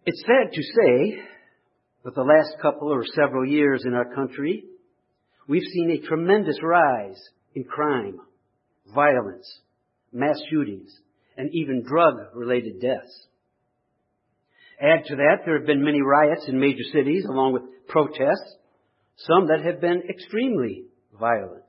It's sad to say, but the last couple or several years in our country, we've seen a tremendous rise in crime, violence, mass shootings, and even drug-related deaths. Add to that, there have been many riots in major cities, along with protests, some that have been extremely violent.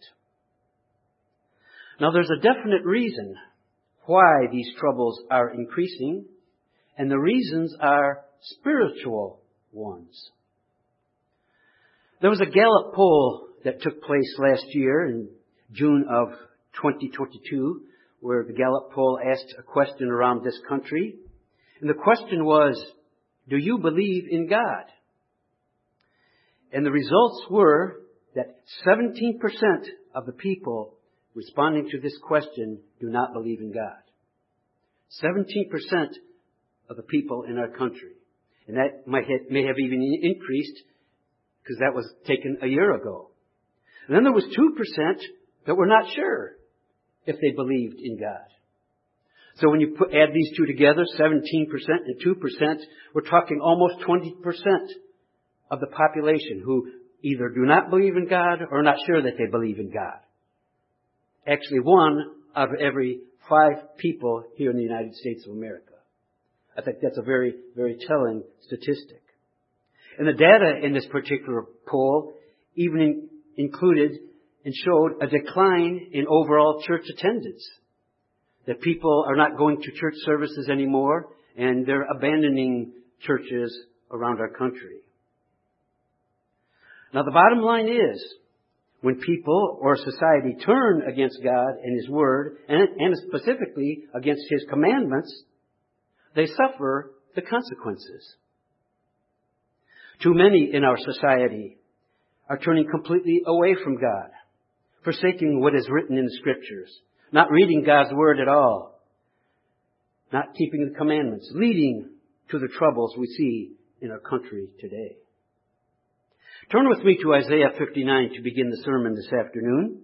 Now, there's a definite reason why these troubles are increasing, and the reasons are spiritual ones. There was a Gallup poll that took place last year in June of 2022, where the Gallup poll asked a question around this country. And the question was, do you believe in God? And the results were that 17% of the people responding to this question do not believe in God. 17% of the people in our country. And that may have even increased because that was taken a year ago. And then there was 2% that were not sure if they believed in God. So when you add these two together, 17% and 2%, we're talking almost 20% of the population who either do not believe in God or are not sure that they believe in God. Actually, 1 out of every 5 people here in the United States of America. I think that's a very, very telling statistic. And the data in this particular poll even included and showed a decline in overall church attendance. That people are not going to church services anymore, and they're abandoning churches around our country. Now, the bottom line is, when people or society turn against God and His Word, and specifically against His commandments, they suffer the consequences. Too many in our society are turning completely away from God, forsaking what is written in the Scriptures, not reading God's Word at all, not keeping the commandments, leading to the troubles we see in our country today. Turn with me to Isaiah 59 to begin the sermon this afternoon.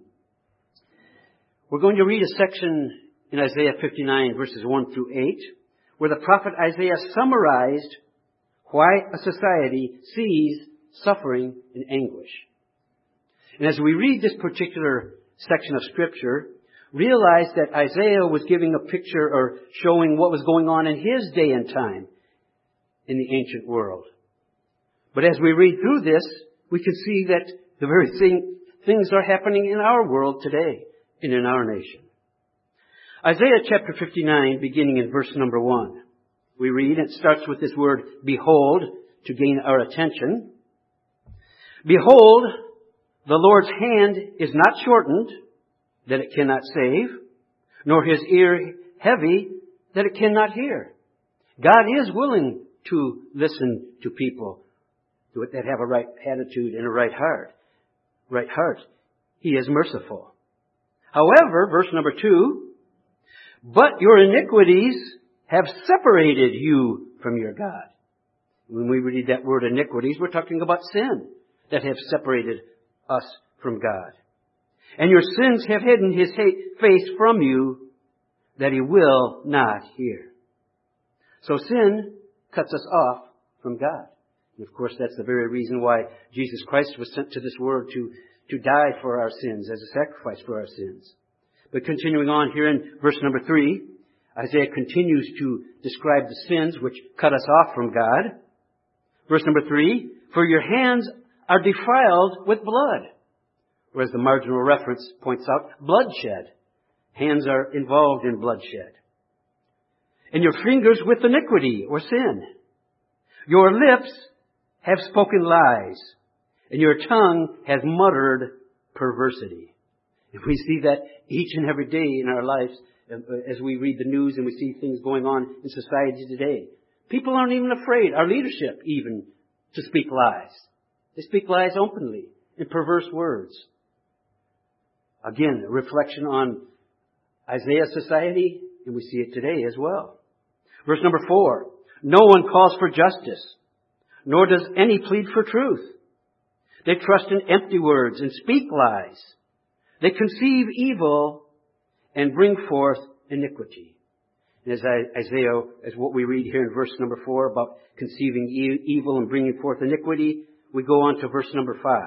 We're going to read a section in Isaiah 59, verses 1 through 8, where the prophet Isaiah summarized why a society sees suffering and anguish. And as we read this particular section of Scripture, realize that Isaiah was giving a picture or showing what was going on in his day and time in the ancient world. But as we read through this, we can see that the very things are happening in our world today and in our nation. Isaiah chapter 59, beginning in verse number 1. We read, it starts with this word, behold, to gain our attention. Behold, the Lord's hand is not shortened, that it cannot save, nor His ear heavy, that it cannot hear. God is willing to listen to people that have a right attitude and a right heart. Right heart. He is merciful. However, verse number 2, but your iniquities have separated you from your God. When we read that word iniquities, we're talking about sin that have separated us from God. And your sins have hidden His face from you, that He will not hear. So sin cuts us off from God. And of course, that's the very reason why Jesus Christ was sent to this world to die for our sins, as a sacrifice for our sins. But continuing on here in verse number 3, Isaiah continues to describe the sins which cut us off from God. Verse number 3, for your hands are defiled with blood. Or as the marginal reference points out, bloodshed. Hands are involved in bloodshed. And your fingers with iniquity or sin. Your lips have spoken lies, and your tongue has muttered perversity. And we see that each and every day in our lives as we read the news and we see things going on in society today. People aren't even afraid, our leadership even, to speak lies. They speak lies openly in perverse words. Again, a reflection on Isaiah's society, and we see it today as well. Verse number 4, no one calls for justice, nor does any plead for truth. They trust in empty words and speak lies. They conceive evil and bring forth iniquity. As Isaiah, as what we read here in verse number 4 about conceiving evil and bringing forth iniquity, we go on to verse number 5.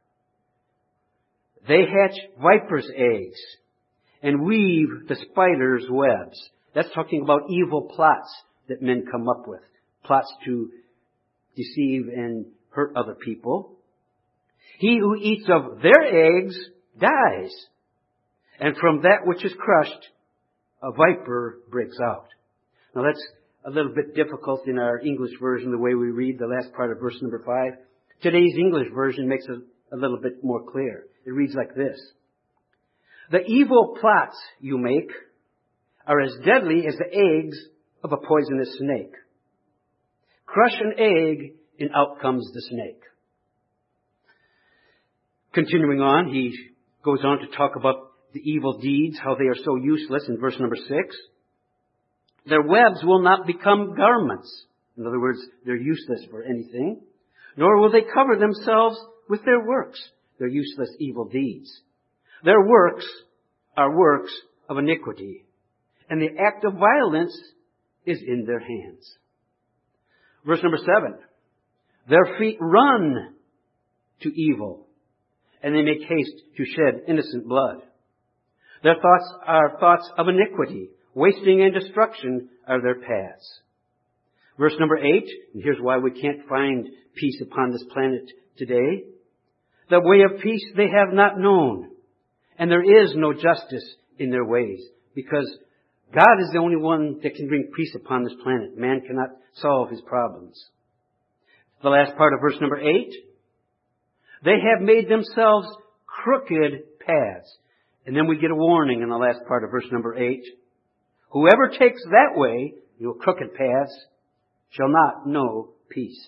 They hatch vipers' eggs and weave the spider's webs. That's talking about evil plots that men come up with. Plots to deceive and hurt other people. He who eats of their eggs dies. And from that which is crushed, a viper breaks out. Now that's a little bit difficult in our English version, the way we read the last part of verse number 5. Today's English version makes it a little bit more clear. It reads like this. The evil plots you make are as deadly as the eggs of a poisonous snake. Crush an egg and out comes the snake. Continuing on, he goes on to talk about the evil deeds, how they are so useless in verse number 6. Their webs will not become garments. In other words, they're useless for anything. Nor will they cover themselves with their works, their useless evil deeds. Their works are works of iniquity, and the act of violence is in their hands. Verse number 7. Their feet run to evil, and they make haste to shed innocent blood. Their thoughts are thoughts of iniquity. Wasting and destruction are their paths. Verse number 8, and here's why we can't find peace upon this planet today. The way of peace they have not known, and there is no justice in their ways, because God is the only one that can bring peace upon this planet. Man cannot solve his problems. The last part of verse number 8, they have made themselves crooked paths. And then we get a warning in the last part of verse number 8. Whoever takes that way, crooked paths, shall not know peace.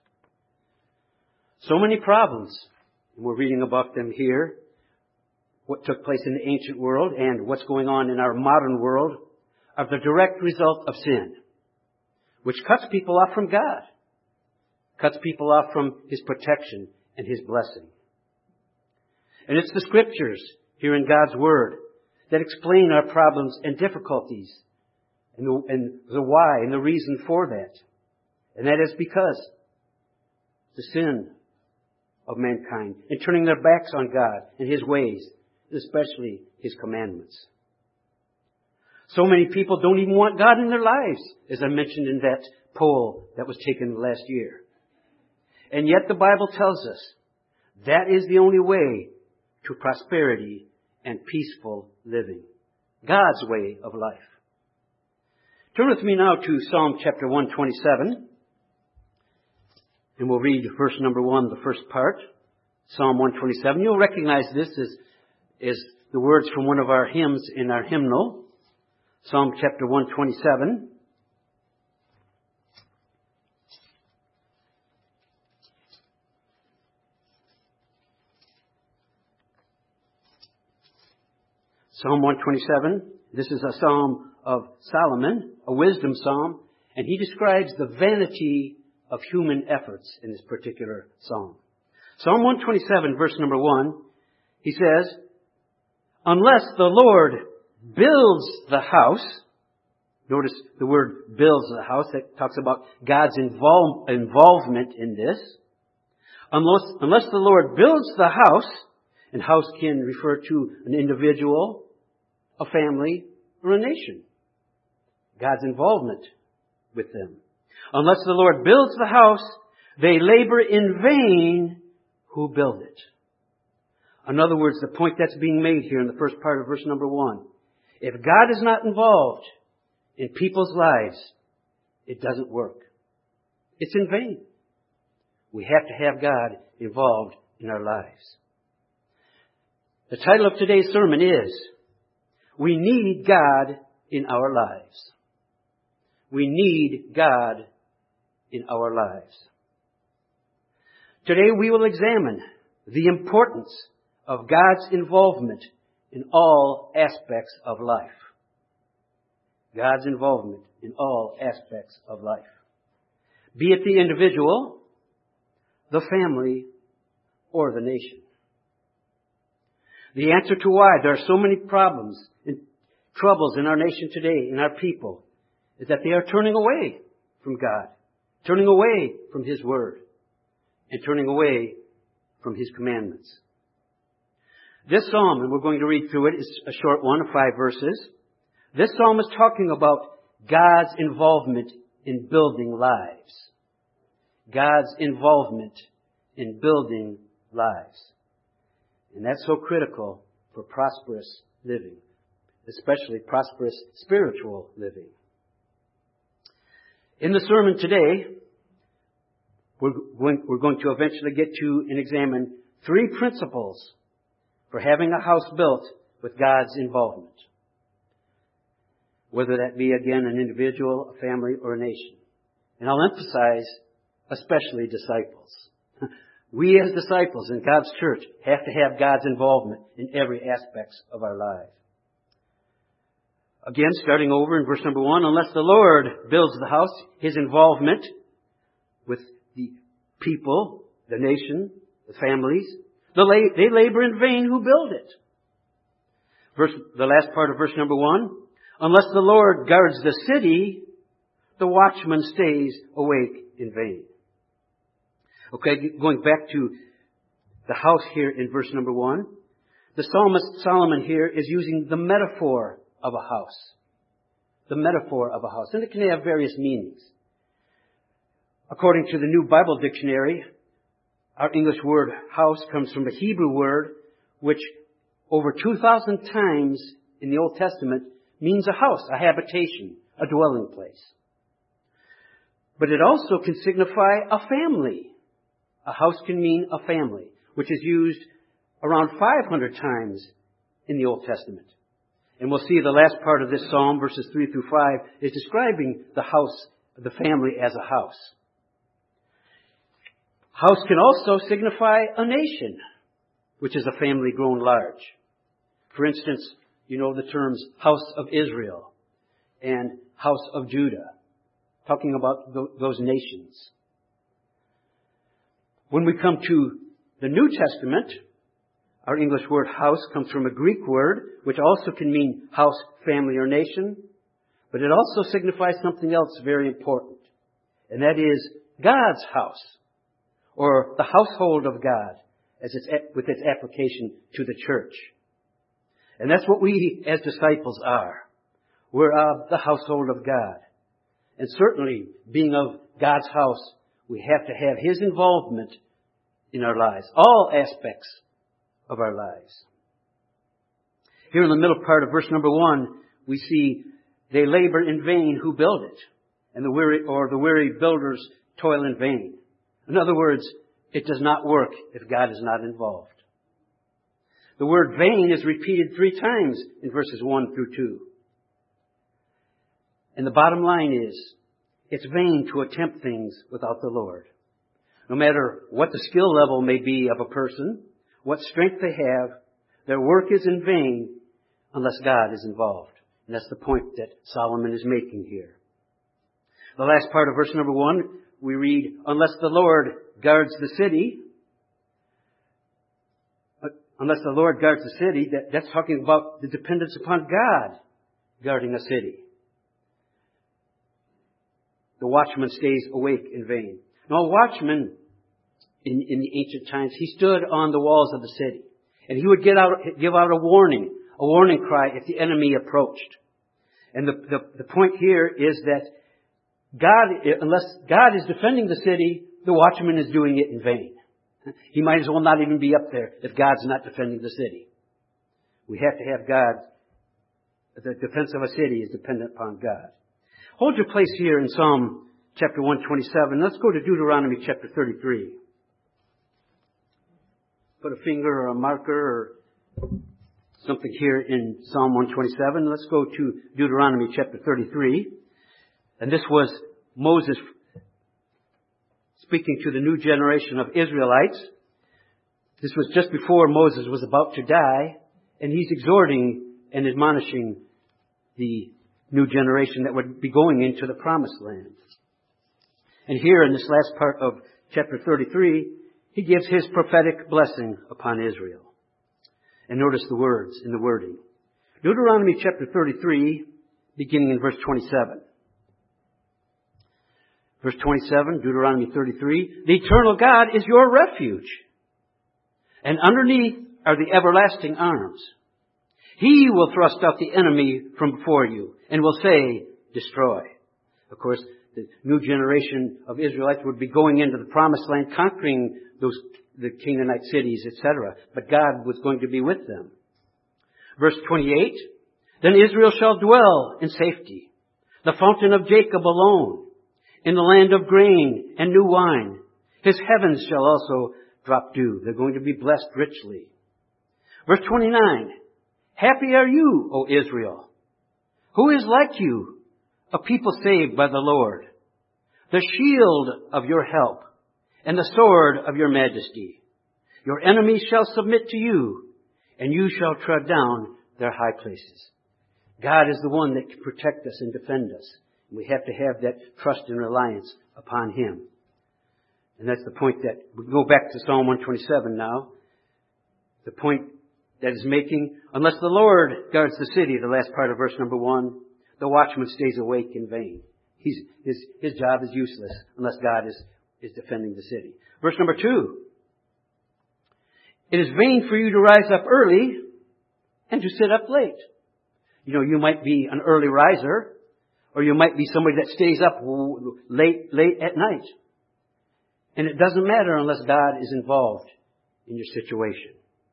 So many problems. And we're reading about them here. What took place in the ancient world and what's going on in our modern world are the direct result of sin, which cuts people off from God, cuts people off from His protection and His blessing. And it's the Scriptures here in God's Word that explain our problems and difficulties and the why and the reason for that. And that is because the sin of mankind and turning their backs on God and His ways, especially His commandments. So many people don't even want God in their lives, as I mentioned in that poll that was taken last year. And yet the Bible tells us that is the only way to prosperity and peaceful living. God's way of life. Turn with me now to Psalm chapter 127. And we'll read verse number 1, the first part. Psalm 127. You'll recognize this as the words from one of our hymns in our hymnal. Psalm chapter 127. Psalm 127, this is a psalm of Solomon, a wisdom psalm, and he describes the vanity of human efforts in this particular psalm. Psalm 127, verse number 1, he says, unless the Lord builds the house, notice the word builds the house, that talks about God's involvement in this. Unless the Lord builds the house, and house can refer to an individual, a family, or a nation. God's involvement with them. Unless the Lord builds the house, they labor in vain who build it. In other words, the point that's being made here in the first part of verse number 1. If God is not involved in people's lives, it doesn't work. It's in vain. We have to have God involved in our lives. The title of today's sermon is, We Need God in Our Lives. We need God in our lives. Today we will examine the importance of God's involvement in all aspects of life. God's involvement in all aspects of life. Be it the individual, the family, or the nation. The answer to why there are so many problems and troubles in our nation today, in our people, is that they are turning away from God, turning away from His Word, and turning away from His commandments. This psalm, and we're going to read through it, is a short one of 5 verses. This psalm is talking about God's involvement in building lives. God's involvement in building lives. And that's so critical for prosperous living, especially prosperous spiritual living. In the sermon today, we're going to eventually get to and examine 3 principles for having a house built with God's involvement. Whether that be, again, an individual, a family, or a nation. And I'll emphasize, especially disciples. We as disciples in God's church have to have God's involvement in every aspect of our life. Again, starting over in verse number 1, unless the Lord builds the house, His involvement with the people, the nation, the families, they labor in vain who build it. The last part of verse number 1, unless the Lord guards the city, the watchman stays awake in vain. Okay, going back to the house here in verse number 1, the psalmist Solomon here is using the metaphor of a house. The metaphor of a house. And it can have various meanings. According to the New Bible Dictionary, our English word house comes from a Hebrew word which over 2,000 times in the Old Testament means a house, a habitation, a dwelling place. But it also can signify a family. A house can mean a family, which is used around 500 times in the Old Testament. And we'll see the last part of this psalm, verses 3 through 5, is describing the house, the family as a house. House can also signify a nation, which is a family grown large. For instance, you know the terms House of Israel and House of Judah, talking about those nations. When we come to the New Testament, our English word house comes from a Greek word, which also can mean house, family, or nation. But it also signifies something else very important. And that is God's house, or the household of God, with its application to the church. And that's what we as disciples are. We're of the household of God. And certainly, being of God's house, we have to have His involvement in our lives, all aspects of our lives. Here in the middle part of verse number 1, we see they labor in vain who build it, and the weary builders toil in vain. In other words, it does not work if God is not involved. The word vain is repeated 3 times in verses 1 through 2. And the bottom line is, it's vain to attempt things without the Lord. No matter what the skill level may be of a person, what strength they have, their work is in vain unless God is involved. And that's the point that Solomon is making here. The last part of verse number 1, we read, unless the Lord guards the city. Unless the Lord guards the city, that's talking about the dependence upon God guarding a city. The watchman stays awake in vain. Now, a watchman in the ancient times, he stood on the walls of the city. And he would give out a warning cry if the enemy approached. And the point here is that unless God is defending the city, the watchman is doing it in vain. He might as well not even be up there if God's not defending the city. We have to have God. The defense of a city is dependent upon God. Hold your place here in Psalm chapter 127. Let's go to Deuteronomy chapter 33. Put a finger or a marker or something here in Psalm 127. Let's go to Deuteronomy chapter 33. And this was Moses speaking to the new generation of Israelites. This was just before Moses was about to die, and he's exhorting and admonishing the new generation that would be going into the promised land. And here in this last part of chapter 33, he gives his prophetic blessing upon Israel. And notice the words in the wording. Deuteronomy chapter 33, beginning in verse 27. Verse 27, Deuteronomy 33, the eternal God is your refuge, and underneath are the everlasting arms. He will thrust out the enemy from before you, and will say, destroy. Of course, the new generation of Israelites would be going into the promised land, conquering the Canaanite cities, etc. But God was going to be with them. Verse 28, then Israel shall dwell in safety, the fountain of Jacob alone, in the land of grain and new wine. His heavens shall also drop dew. They're going to be blessed richly. Verse 29, happy are you, O Israel. Who is like you, a people saved by the Lord, the shield of your help, and the sword of your majesty. Your enemies shall submit to you, and you shall tread down their high places. God is the one that can protect us and defend us. We have to have that trust and reliance upon Him. And that's the point that we go back to Psalm 127 now. The point that is making, unless the Lord guards the city, the last part of verse number 1, the watchman stays awake in vain. His job is useless unless God is defending the city. Verse number 2, it is vain for you to rise up early and to sit up late. You know, you might be an early riser, or you might be somebody that stays up late at night. And it doesn't matter unless God is involved in your situation.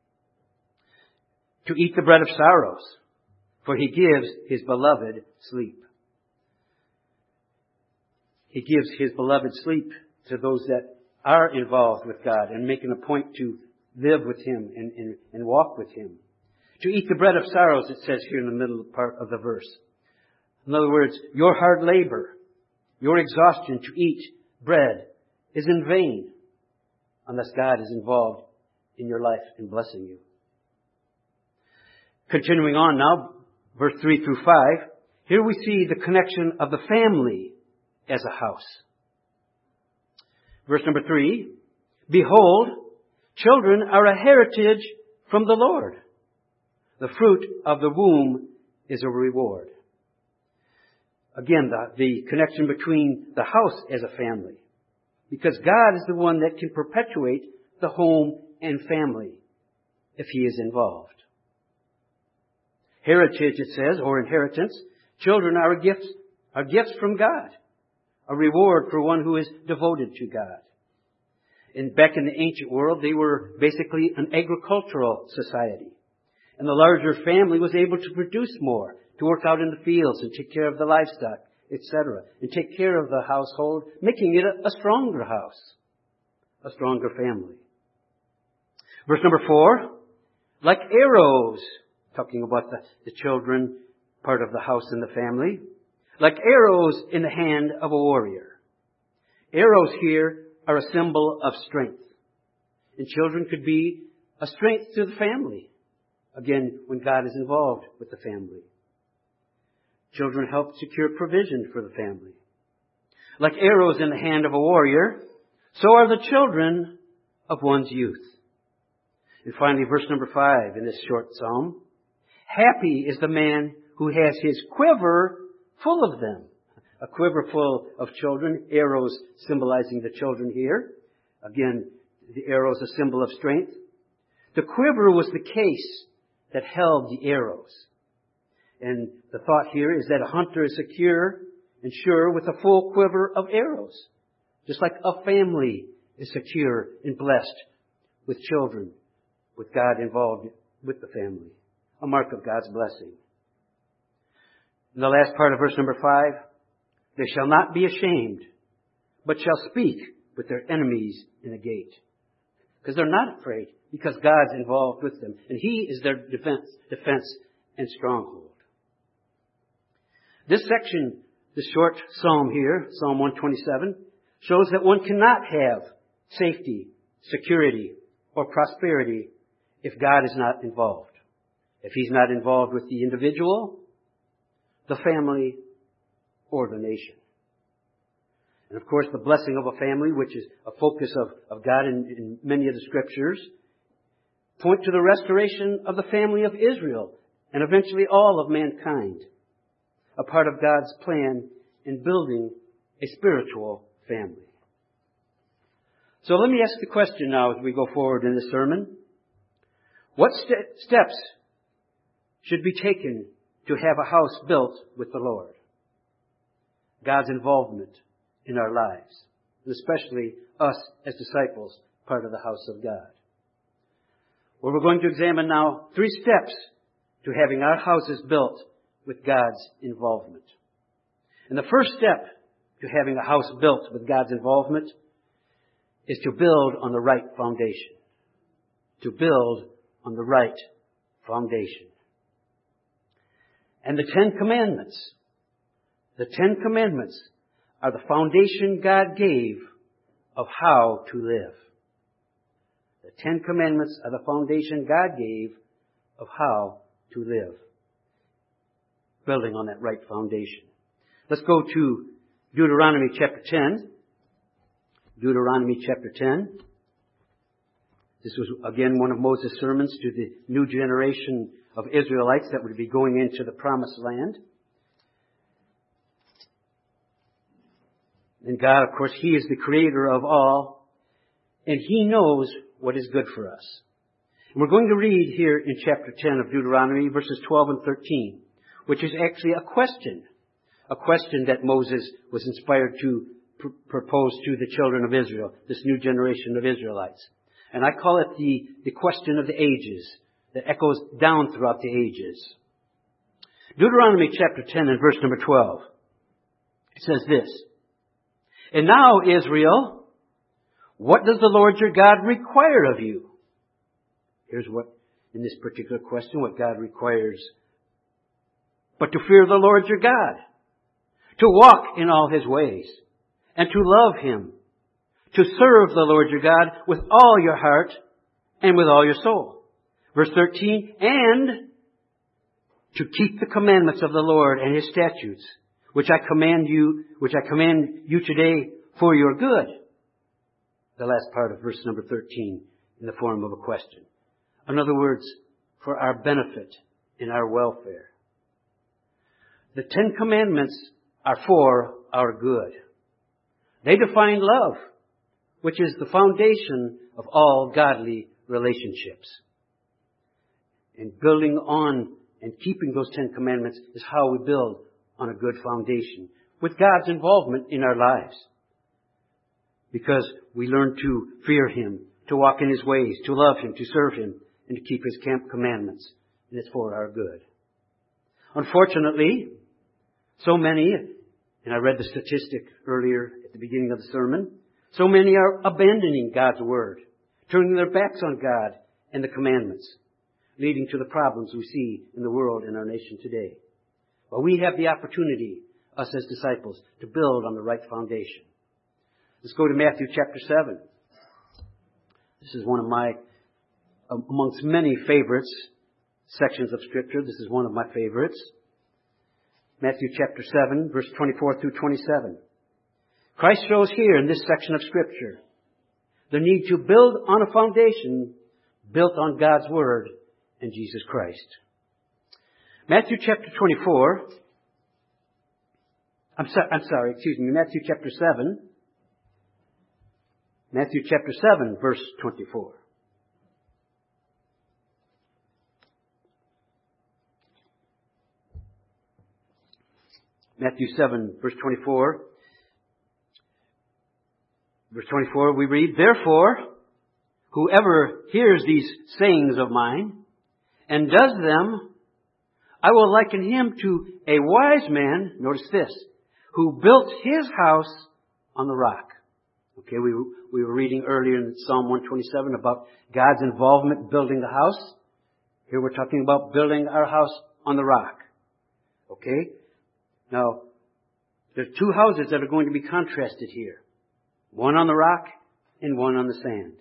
To eat the bread of sorrows, for He gives His beloved sleep. He gives His beloved sleep to those that are involved with God and making a point to live with Him and walk with Him. To eat the bread of sorrows, it says here in the middle part of the verse. In other words, your hard labor, your exhaustion to eat bread is in vain unless God is involved in your life and blessing you. Continuing on now, verse 3 through 5, here we see the connection of the family as a house. Verse number 3, behold, children are a heritage from the Lord. The fruit of the womb is a reward. Again, the connection between the house as a family. Because God is the one that can perpetuate the home and family if He is involved. Heritage, it says, or inheritance. Children are gifts from God. A reward for one who is devoted to God. And back in the ancient world, they were basically an agricultural society. And the larger family was able to produce more, to work out in the fields and take care of the livestock, etc. And take care of the household, making it a stronger house, a stronger family. Verse number 4, like arrows, talking about the children, part of the house and the family, like arrows in the hand of a warrior. Arrows here are a symbol of strength. And children could be a strength to the family. Again, when God is involved with the family. Children help secure provision for the family. Like arrows in the hand of a warrior, so are the children of one's youth. And finally, verse number 5 in this short psalm. Happy is the man who has his quiver full of them. A quiver full of children, arrows symbolizing the children here. Again, the arrow is a symbol of strength. The quiver was the case that held the arrows. And the thought here is that a hunter is secure and sure with a full quiver of arrows. Just like a family is secure and blessed with children, with God involved with the family. A mark of God's blessing. In the last part of verse number 5, they shall not be ashamed, but shall speak with their enemies in the gate. Because they're not afraid, because God's involved with them. And He is their defense and stronghold. This section, this short psalm here, Psalm 127, shows that one cannot have safety, security, or prosperity if God is not involved. If He's not involved with the individual, the family, or the nation. And of course, the blessing of a family, which is a focus of God in many of the scriptures, point to the restoration of the family of Israel and eventually all of mankind. A part of God's plan in building a spiritual family. So let me ask the question now as we go forward in the sermon. What steps should be taken to have a house built with the Lord? God's involvement in our lives, and especially us as disciples, part of the house of God. Well, we're going to examine now 3 steps to having our houses built with God's involvement. And the first step to having a house built with God's involvement is to build on the right foundation. To build on the right foundation. And the 10 Commandments. The 10 Commandments are the foundation God gave of how to live. The 10 Commandments are the foundation God gave of how to live. Building on that right foundation. Let's go to Deuteronomy chapter 10. Deuteronomy chapter 10. This was, again, one of Moses' sermons to the new generation of Israelites that would be going into the promised land. And God, of course, He is the creator of all, and He knows what is good for us. And we're going to read here in chapter 10 of Deuteronomy, verses 12 and 13, which is actually a question that Moses was inspired to propose to the children of Israel, this new generation of Israelites. And I call it the question of the ages, that echoes down throughout the ages. Deuteronomy chapter 10 and verse number 12. It says this, "And now, Israel, what does the Lord your God require of you?" Here's what, in this particular question, what God requires. "But to fear the Lord your God, to walk in all His ways, and to love Him, to serve the Lord your God with all your heart and with all your soul." Verse 13, "And to keep the commandments of the Lord and His statutes, which I command you today for your good." The last part of verse number 13 in the form of a question. In other words, for our benefit and our welfare. The 10 Commandments are for our good. They define love, which is the foundation of all godly relationships. And building on and keeping those 10 Commandments is how we build on a good foundation with God's involvement in our lives. Because we learn to fear Him, to walk in His ways, to love Him, to serve Him, and to keep His commandments. And it's for our good. Unfortunately, so many, and I read the statistic earlier at the beginning of the sermon, so many are abandoning God's Word, turning their backs on God and the commandments, leading to the problems we see in the world and our nation today. But we have the opportunity, us as disciples, to build on the right foundation. Let's go to Matthew chapter 7. This is one of my, amongst many favorites, sections of Scripture. This is one of my favorites. Matthew chapter 7, verse 24 through 27. Christ shows here in this section of Scripture the need to build on a foundation built on God's Word and Jesus Christ. Matthew chapter 24. Matthew chapter 7. Matthew chapter 7, verse 24. Matthew 7, verse 24. Verse 24, we read, "Therefore, whoever hears these sayings of mine and does them, I will liken him to a wise man," notice this, "who built his house on the rock." Okay, we were reading earlier in Psalm 127 about God's involvement in building the house. Here we're talking about building our house on the rock. Okay? Now, there's 2 houses that are going to be contrasted here. One on the rock and one on the sand.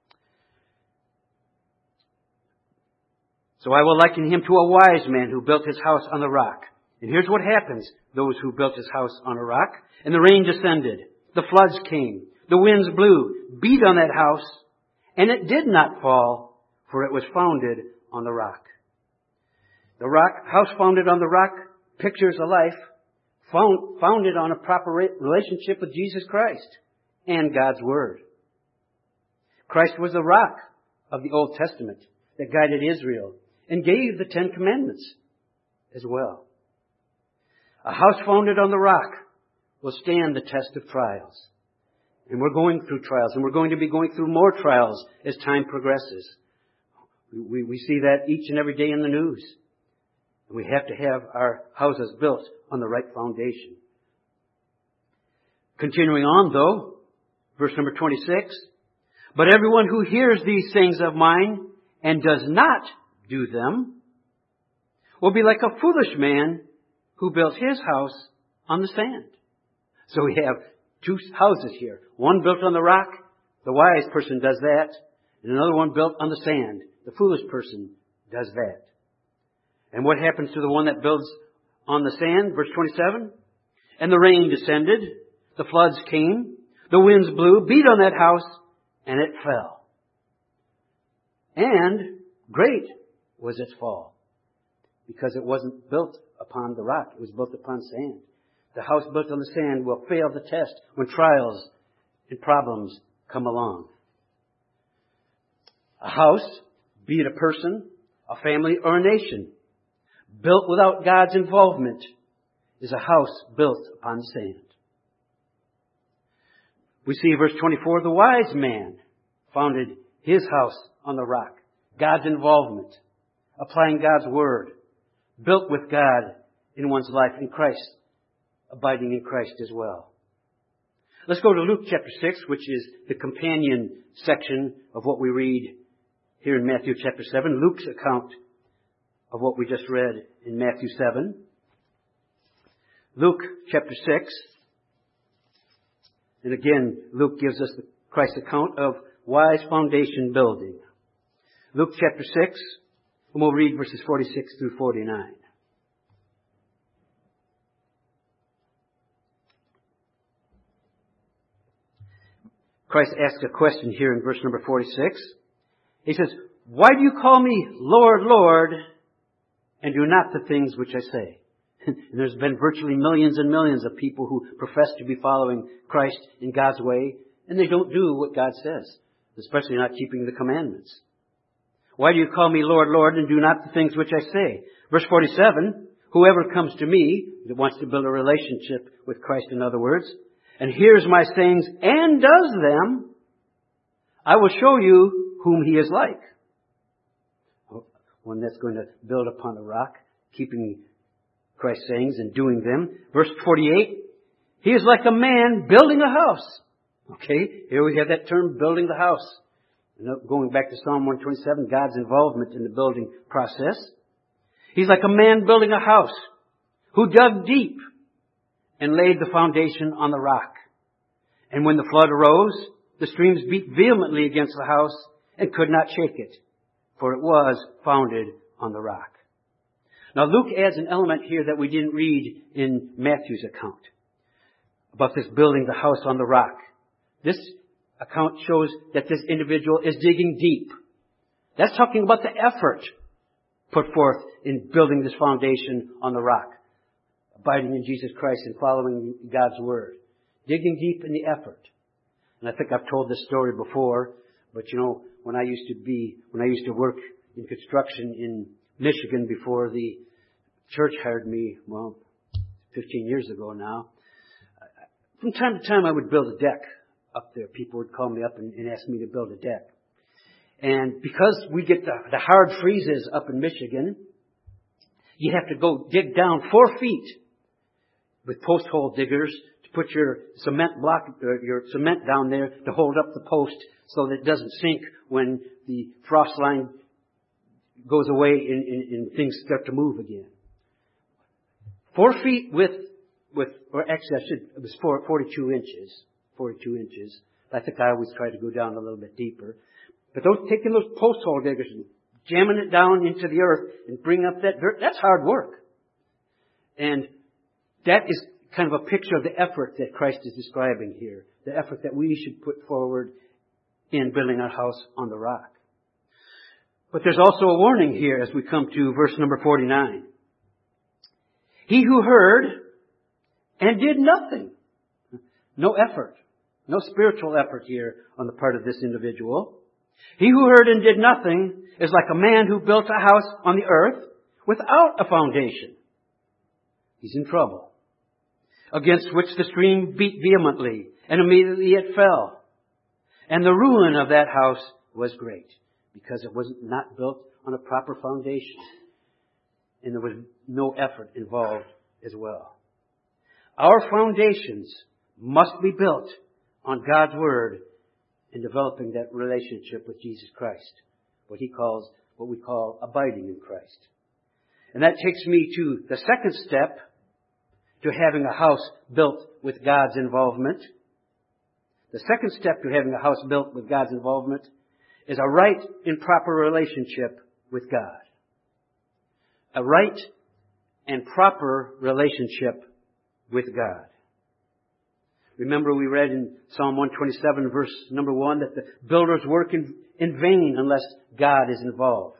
"So I will liken him to a wise man who built his house on the rock. And here's what happens, those who built his house on a rock. And the rain descended, the floods came, the winds blew, beat on that house, and it did not fall, for it was founded on the rock." The house founded on the rock pictures a life founded on a proper relationship with Jesus Christ and God's Word. Christ was the rock of the Old Testament that guided Israel and gave the Ten Commandments as well. A house founded on the rock will stand the test of trials. And we're going through trials, and we're going to be going through more trials as time progresses. We see that each and every day in the news. We have to have our houses built on the right foundation. Continuing on, though, verse number 26. But everyone who hears these things of mine and does not do them will be like a foolish man who built his house on the sand. So we have two houses here. One built on the rock, the wise person does that. And another one built on the sand, the foolish person does that. And what happens to the one that builds on the sand? Verse 27. And the rain descended, the floods came, the winds blew, beat on that house, and it fell. And great was its fall, because it wasn't built upon the rock. It was built upon sand. The house built on the sand will fail the test when trials and problems come along. A house, be it a person, a family, or a nation, built without God's involvement, is a house built upon sand. We see verse 24, the wise man founded his house on the rock. God's involvement, applying God's Word, built with God in one's life, in Christ, abiding in Christ as well. Let's go to Luke chapter 6, which is the companion section of what we read here in Matthew chapter 7. Luke's account of what we just read in Matthew 7. Luke chapter 6. And again, Luke gives us Christ's account of wise foundation building. Luke chapter 6, and we'll read verses 46 through 49. Christ asks a question here in verse number 46. He says, why do you call me Lord, Lord, and do not the things which I say? And there's been virtually millions and millions of people who profess to be following Christ in God's way, and they don't do what God says, especially not keeping the commandments. Why do you call me Lord, Lord, and do not the things which I say? Verse 47, whoever comes to me, that wants to build a relationship with Christ, in other words, and hears my sayings and does them, I will show you whom he is like. One that's going to build upon the rock, keeping Christ's sayings and doing them. Verse 48, he is like a man building a house. Okay, here we have that term, building the house. Going back to Psalm 127, God's involvement in the building process. He's like a man building a house who dug deep and laid the foundation on the rock. And when the flood arose, the streams beat vehemently against the house and could not shake it, for it was founded on the rock. Now Luke adds an element here that we didn't read in Matthew's account about this building the house on the rock. This account shows that this individual is digging deep. That's talking about the effort put forth in building this foundation on the rock, abiding in Jesus Christ and following God's Word. Digging deep in the effort. And I think I've told this story before, but when I used to work in construction in Michigan before the church hired me, 15 years ago now, from time to time I would build a deck up there. People would call me up and ask me to build a deck. And because we get the hard freezes up in Michigan, you have to go dig down 4 feet with post hole diggers to put your cement down there to hold up the post so that it doesn't sink when the frost line goes away and things start to move again. 4 feet or actually it was 42 inches. 42 inches. I think I always try to go down a little bit deeper. But taking those post hole diggers and jamming it down into the earth and bringing up that dirt, that's hard work. And that is kind of a picture of the effort that Christ is describing here. The effort that we should put forward in building our house on the rock. But there's also a warning here as we come to verse number 49. He who heard and did nothing. No effort. No spiritual effort here on the part of this individual. He who heard and did nothing is like a man who built a house on the earth without a foundation. He's in trouble. Against which the stream beat vehemently, and immediately it fell. And the ruin of that house was great, because it was not built on a proper foundation. And there was no effort involved as well. Our foundations must be built on God's Word in developing that relationship with Jesus Christ. What we call abiding in Christ. And that takes me to the second step to having a house built with God's involvement. The second step to having a house built with God's involvement is a right and proper relationship with God. A right and proper relationship with God. Remember we read in Psalm 127 verse number 1 that the builders work in vain unless God is involved.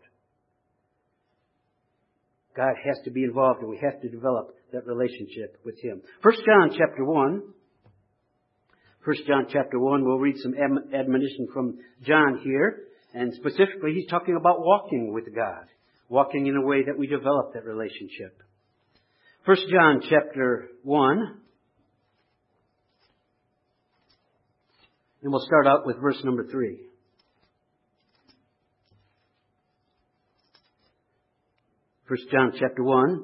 God has to be involved and we have to develop that relationship with Him. 1 John chapter 1. 1 John chapter 1, we'll read some admonition from John here. And specifically, he's talking about walking with God. Walking in a way that we develop that relationship. 1 John chapter 1. And we'll start out with verse number 3. 1 John chapter 1,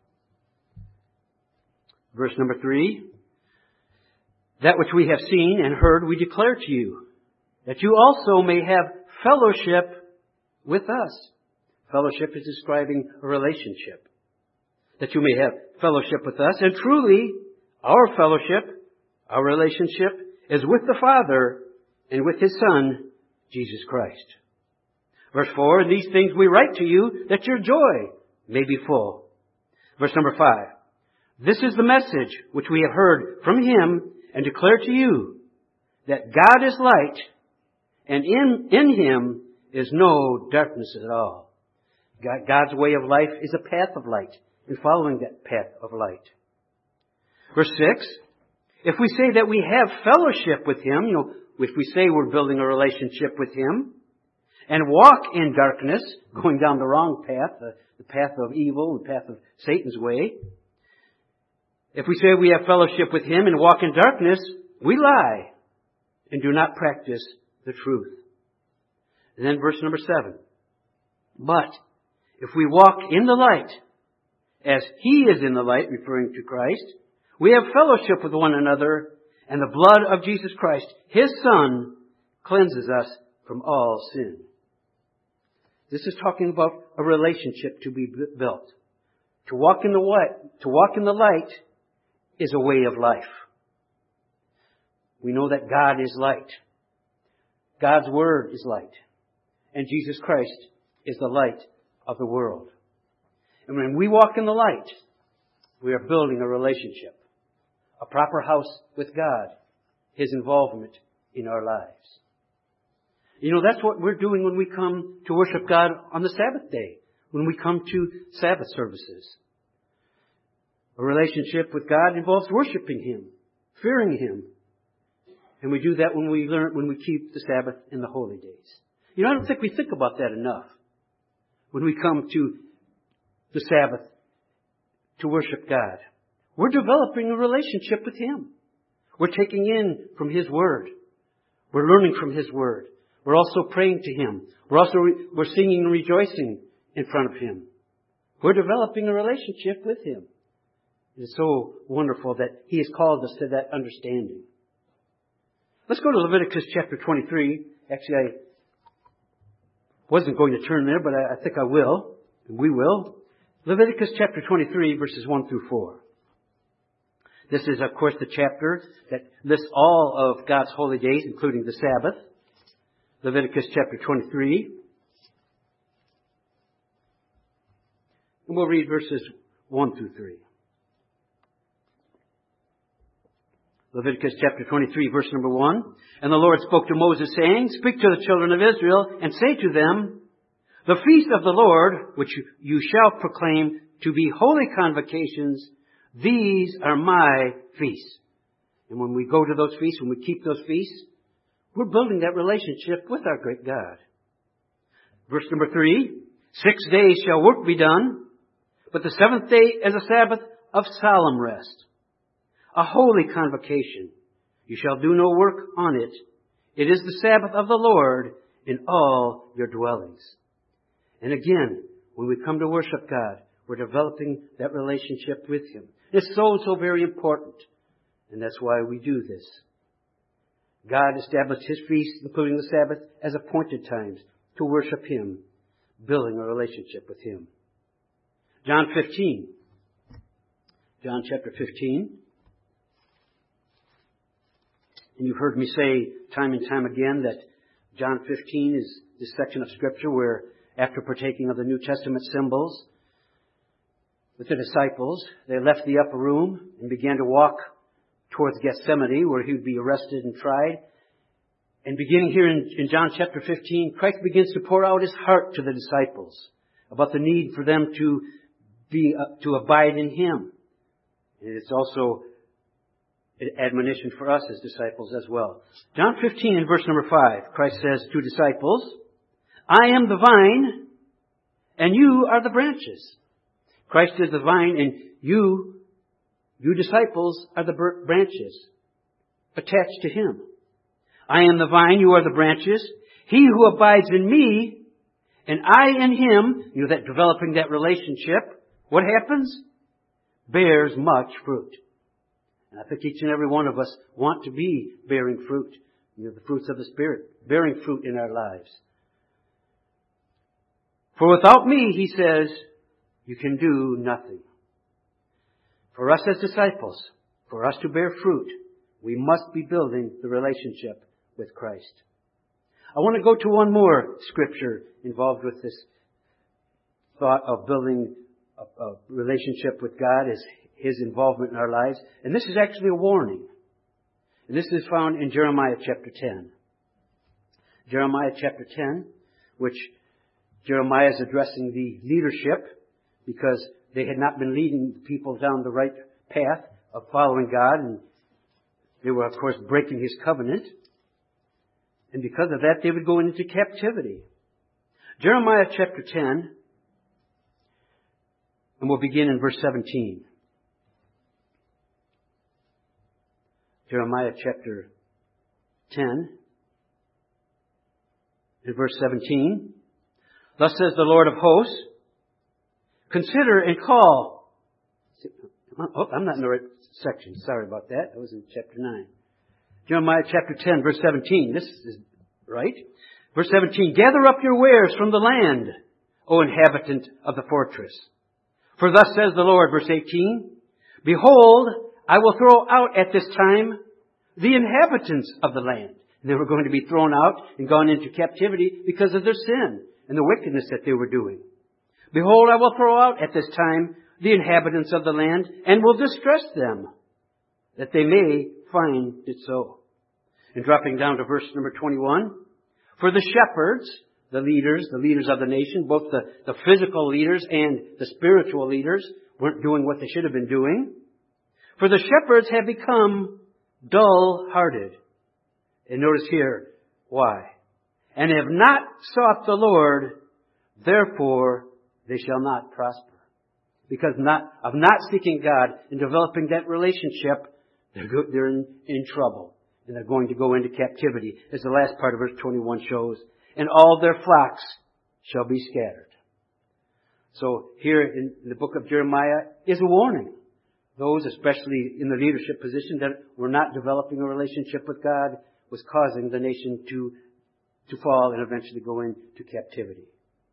verse number 3. That which we have seen and heard we declare to you, that you also may have fellowship with us. Fellowship is describing a relationship. That you may have fellowship with us. And truly, our fellowship, our relationship, is with the Father and with His Son, Jesus Christ. Verse 4, and these things we write to you, that your joy may be full. Verse number 5, this is the message which we have heard from Him and declare to you, that God is light, and in Him is no darkness at all. God's way of life is a path of light, and following that path of light. Verse 6, if we say that we have fellowship with Him, if we say we're building a relationship with Him, and walk in darkness, going down the wrong path, the path of evil, the path of Satan's way. If we say we have fellowship with Him and walk in darkness, we lie and do not practice the truth. And then verse number 7. But if we walk in the light, as He is in the light, referring to Christ, we have fellowship with one another, and the blood of Jesus Christ, His Son, cleanses us from all sin. This is talking about a relationship to be built. To walk in the light is a way of life. We know that God is light. God's Word is light. And Jesus Christ is the light of the world. And when we walk in the light, we are building a relationship. A proper house with God. His involvement in our lives. That's what we're doing when we come to worship God on the Sabbath day. When we come to Sabbath services. A relationship with God involves worshiping Him, fearing Him. And we do that when we keep the Sabbath and the holy days. I don't think we think about that enough. When we come to the Sabbath to worship God. We're developing a relationship with Him. We're taking in from His Word. We're learning from His Word. We're also praying to Him. We're singing and rejoicing in front of Him. We're developing a relationship with Him. It's so wonderful that He has called us to that understanding. Let's go to Leviticus chapter 23. Actually, I wasn't going to turn there, but I think I will. And we will. Leviticus chapter 23, verses 1 through 4. This is, of course, the chapter that lists all of God's holy days, including the Sabbath. Leviticus chapter 23. And we'll read verses 1 through 3. Leviticus chapter 23, verse number 1. And the Lord spoke to Moses, saying, speak to the children of Israel, and say to them, the feast of the Lord, which you shall proclaim to be holy convocations, These are my feasts. And when we go to those feasts, when we keep those feasts, we're building that relationship with our great God. Verse number 3, 6 days shall work be done, but the seventh day is a Sabbath of solemn rest, a holy convocation. You shall do no work on it. It is the Sabbath of the Lord in all your dwellings. And again, when we come to worship God, we're developing that relationship with Him. It's so very important. And that's why we do this. God established His feasts, including the Sabbath, as appointed times to worship Him, building a relationship with Him. John 15. John chapter 15. And you've heard me say time and time again that John 15 is this section of Scripture where, after partaking of the New Testament symbols with the disciples, they left the upper room and began to walk towards Gethsemane, where He would be arrested and tried. And beginning here in John chapter 15, Christ begins to pour out His heart to the disciples about the need for them to abide in Him. And it's also an admonition for us as disciples as well. John 15 and verse number 5, Christ says to disciples, I am the vine, and you are the branches. Christ is the vine, and you disciples are the branches attached to Him. I am the vine, you are the branches. He who abides in me, and I in him, that developing that relationship, what happens? Bears much fruit. And I think each and every one of us want to be bearing fruit. The fruits of the Spirit, bearing fruit in our lives. For without me, He says, you can do nothing. For us as disciples, for us to bear fruit, we must be building the relationship with Christ. I want to go to one more scripture involved with this thought of building a relationship with God as His involvement in our lives. And this is actually a warning. And this is found in Jeremiah chapter 10. Jeremiah chapter 10, which Jeremiah is addressing the leadership because they had not been leading the people down the right path of following God. And they were, of course, breaking His covenant. And because of that, they would go into captivity. Jeremiah chapter 10, and we'll begin in verse 17. Jeremiah chapter 10, and verse 17. Thus says the Lord of hosts, consider and call. Oh, I'm not in the right section. Sorry about that. I was in chapter 9. Jeremiah chapter 10, verse 17. This is right. Verse 17. Gather up your wares from the land, O inhabitant of the fortress. For thus says the Lord, verse 18. Behold, I will throw out at this time the inhabitants of the land. And they were going to be thrown out and gone into captivity because of their sin and the wickedness that they were doing. Behold, I will throw out at this time the inhabitants of the land and will distress them, that they may find it so. And dropping down to verse number 21, for the shepherds, the leaders of the nation, both the physical leaders and the spiritual leaders, weren't doing what they should have been doing. For the shepherds have become dull-hearted. And notice here, why? And have not sought the Lord, therefore they shall not prosper. Because of not seeking God and developing that relationship, they're in trouble. And they're going to go into captivity, as the last part of verse 21 shows. And all their flocks shall be scattered. So here in the book of Jeremiah is a warning. Those, especially in the leadership position, that were not developing a relationship with God, was causing the nation to fall and eventually go into captivity.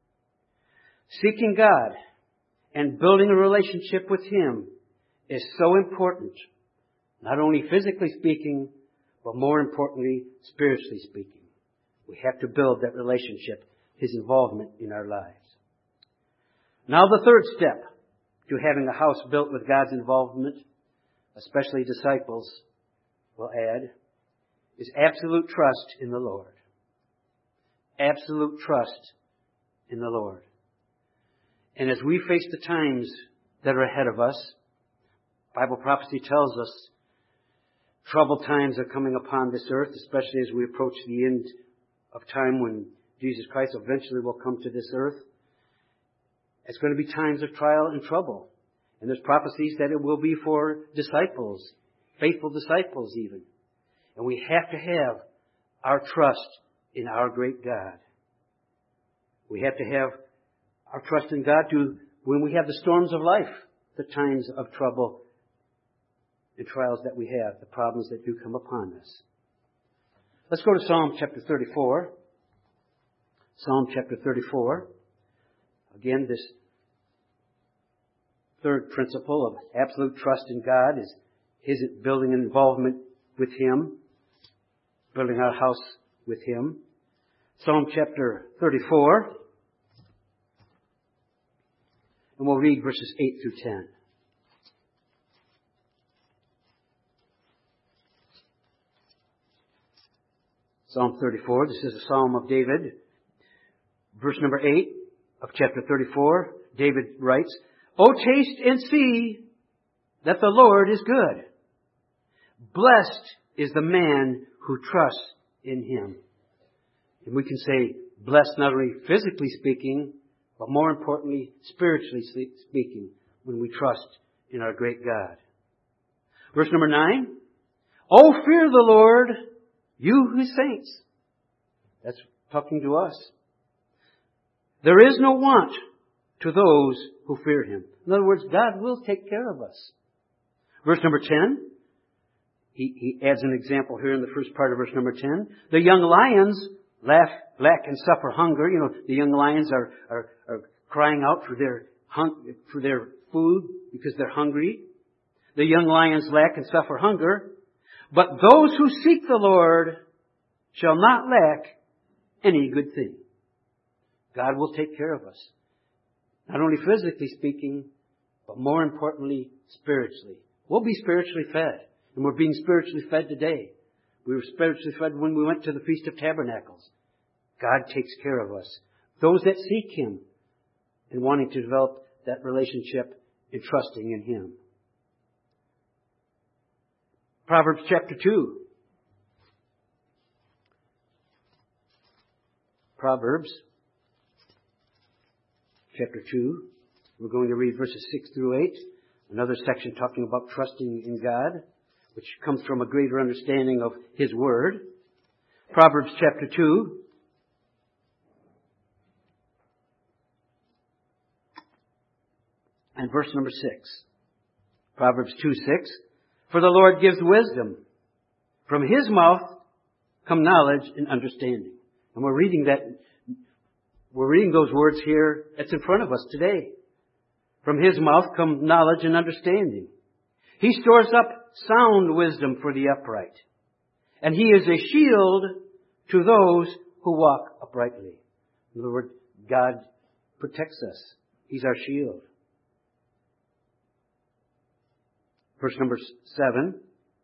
Seeking God and building a relationship with Him is so important, not only physically speaking, but more importantly, spiritually speaking. We have to build that relationship, His involvement in our lives. Now the third step to having a house built with God's involvement, especially disciples will add, is absolute trust in the Lord. Absolute trust in the Lord. And as we face the times that are ahead of us, Bible prophecy tells us troubled times are coming upon this earth, especially as we approach the end of time when Jesus Christ eventually will come to this earth. It's going to be times of trial and trouble. And there's prophecies that it will be for disciples, faithful disciples even. And we have to have our trust in our great God. We have to have our trust in God when we have the storms of life, the times of trouble and trials that we have, the problems that do come upon us. Let's go to Psalm chapter 34. Psalm chapter 34. Again, this third principle of absolute trust in God is His building an involvement with Him, building our house with Him. Psalm chapter 34. And we'll read verses 8 through 10. Psalm 34, this is a psalm of David. Verse number 8 of chapter 34, David writes, "O taste and see that the Lord is good. Blessed is the man who trusts in Him." And we can say blessed not only physically speaking, but more importantly, spiritually speaking, when we trust in our great God. Verse number 9, "O fear the Lord, you His saints." That's talking to us. "There is no want to those who fear Him." In other words, God will take care of us. Verse number 10, he adds an example here in the first part of verse number 10. "The young lions lack and suffer hunger." You know, the young lions are crying out for their food because they're hungry. "The young lions lack and suffer hunger. But those who seek the Lord shall not lack any good thing." God will take care of us. Not only physically speaking, but more importantly, spiritually. We'll be spiritually fed. And we're being spiritually fed today. We were spiritually fed when we went to the Feast of Tabernacles. God takes care of us. Those that seek Him and wanting to develop that relationship and trusting in Him. Proverbs chapter 2. Proverbs chapter 2. We're going to read verses 6 through 8. Another section talking about trusting in God, which comes from a greater understanding of His Word. Proverbs chapter 2. And verse number 6. Proverbs 2:6. "For the Lord gives wisdom. From His mouth come knowledge and understanding." And we're reading those words here. It's in front of us today. From His mouth come knowledge and understanding. "He stores up sound wisdom for the upright. And He is a shield to those who walk uprightly." In other words, God protects us. He's our shield. Verse number 7.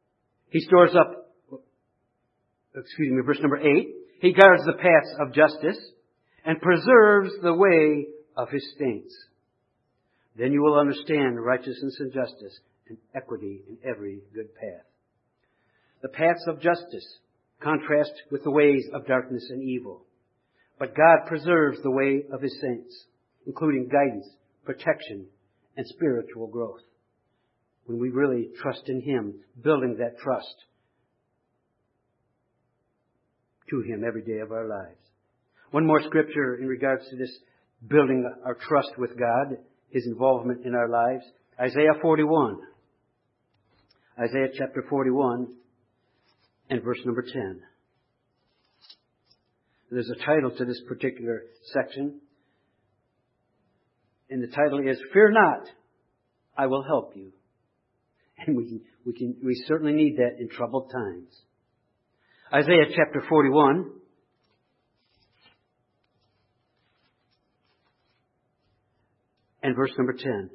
Verse number 8. "He guards the paths of justice and preserves the way of His saints. Then you will understand righteousness and justice and equity in every good path." The paths of justice contrast with the ways of darkness and evil. But God preserves the way of His saints, including guidance, protection, and spiritual growth. When we really trust in Him, building that trust to Him every day of our lives. One more scripture in regards to this building our trust with God, His involvement in our lives. Isaiah 41. Isaiah chapter 41 and verse number 10. There's a title to this particular section. And the title is, "Fear not, I will help you." And we certainly need that in troubled times. Isaiah chapter 41. And verse number 10.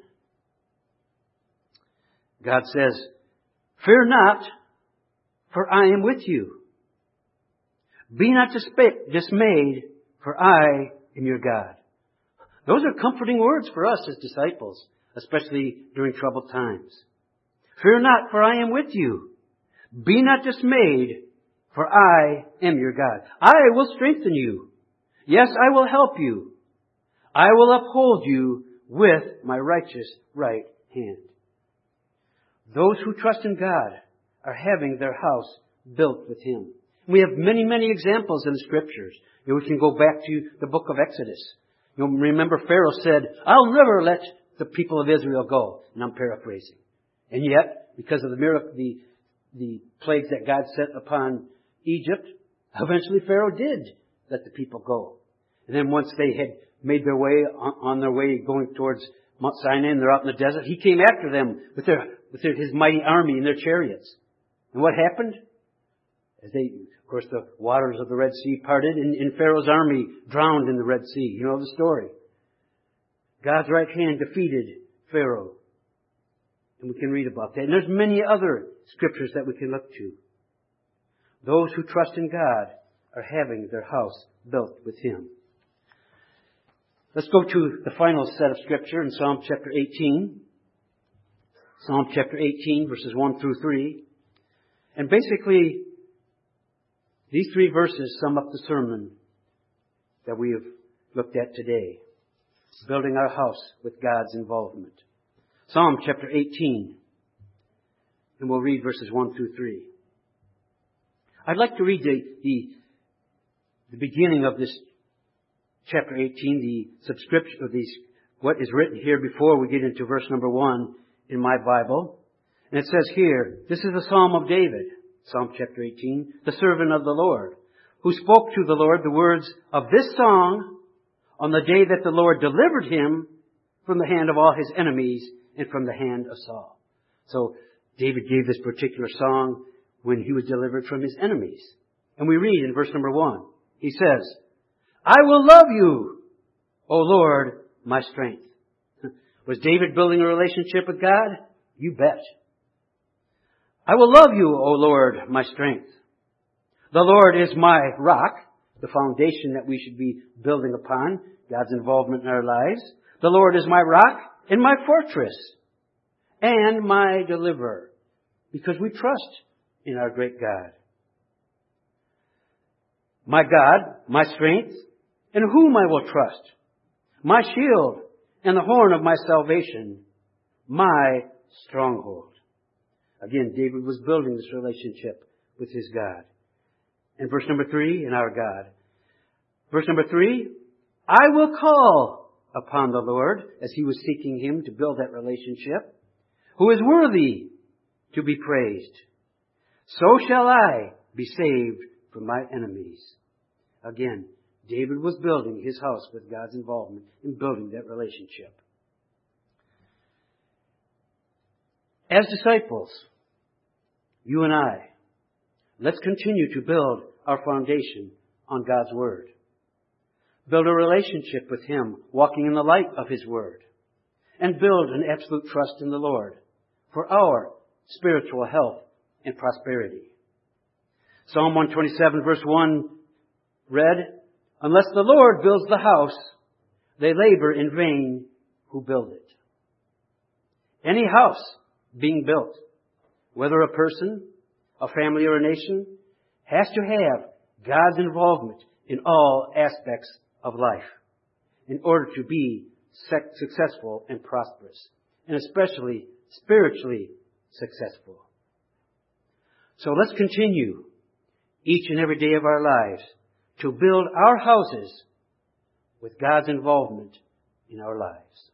God says, "Fear not, for I am with you. Be not dismayed, for I am your God." Those are comforting words for us as disciples, especially during troubled times. Fear not, for I am with you. Be not dismayed, for I am your God. I will strengthen you. Yes, I will help you. I will uphold you with my righteous right hand. Those who trust in God are having their house built with Him. We have many, many examples in the Scriptures. We can go back to the book of Exodus. Remember Pharaoh said, I'll never let the people of Israel go. And I'm paraphrasing. And yet, because of the miracle, the plagues that God sent upon Egypt, eventually Pharaoh did let the people go. And then once they had made their way on their way going towards Mount Sinai and they're out in the desert, he came after them with his mighty army and their chariots. And what happened? Of course, the waters of the Red Sea parted and Pharaoh's army drowned in the Red Sea. You know the story. God's right hand defeated Pharaoh. And we can read about that. And there's many other scriptures that we can look to. Those who trust in God are having their house built with Him. Let's go to the final set of scripture in Psalm chapter 18. Psalm chapter 18, verses 1 through 3. And basically, these three verses sum up the sermon that we have looked at today. Building our house with God's involvement. Psalm chapter 18. And we'll read verses 1 through 3. I'd like to read the beginning of this chapter 18, the subscription of what is written here before we get into verse number 1 in my Bible. And it says here, this is a psalm of David, Psalm chapter 18, the servant of the Lord, who spoke to the Lord the words of this song on the day that the Lord delivered him from the hand of all his enemies and from the hand of Saul. So David gave this particular song when he was delivered from his enemies. And we read in verse number 1, he says, I will love you, O Lord, my strength. Was David building a relationship with God? You bet. I will love you, O Lord, my strength. The Lord is my rock, the foundation that we should be building upon, God's involvement in our lives. The Lord is my rock and my fortress and my deliverer, because we trust in our great God. My God, my strength, in whom I will trust, my shield and the horn of my salvation, my stronghold. Again, David was building this relationship with his God. And verse number 3, in our God. Verse number 3, I will call upon the Lord, as he was seeking him to build that relationship, who is worthy to be praised. So shall I be saved from my enemies. Again, David was building his house with God's involvement in building that relationship. As disciples, you and I, let's continue to build our foundation on God's Word. Build a relationship with Him, walking in the light of His Word. And build an absolute trust in the Lord for our spiritual health and prosperity. Psalm 127 verse 1 read, unless the Lord builds the house, they labor in vain who build it. Any house being built, whether a person, a family, or a nation, has to have God's involvement in all aspects of life in order to be successful and prosperous, and especially spiritually successful. So let's continue each and every day of our lives to build our houses with God's involvement in our lives.